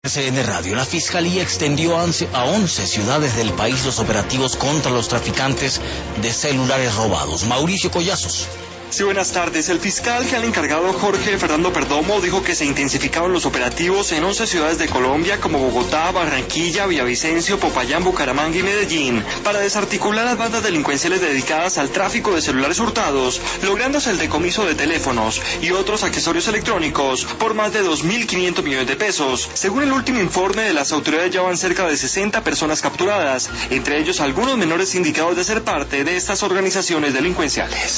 RCN Radio, la Fiscalía extendió a 11 ciudades del país los operativos contra los traficantes de celulares robados. Mauricio Collazos. Sí, buenas tardes. El fiscal general encargado Jorge Fernando Perdomo dijo que se intensificaron los operativos en 11 ciudades de Colombia como Bogotá, Barranquilla, Villavicencio, Popayán, Bucaramanga y Medellín para desarticular las bandas delincuenciales dedicadas al tráfico de celulares hurtados, lográndose el decomiso de teléfonos y otros accesorios electrónicos por más de 2.500 millones de pesos. Según el último informe de las autoridades, ya van cerca de 60 personas capturadas, entre ellos algunos menores indicados de ser parte de estas organizaciones delincuenciales.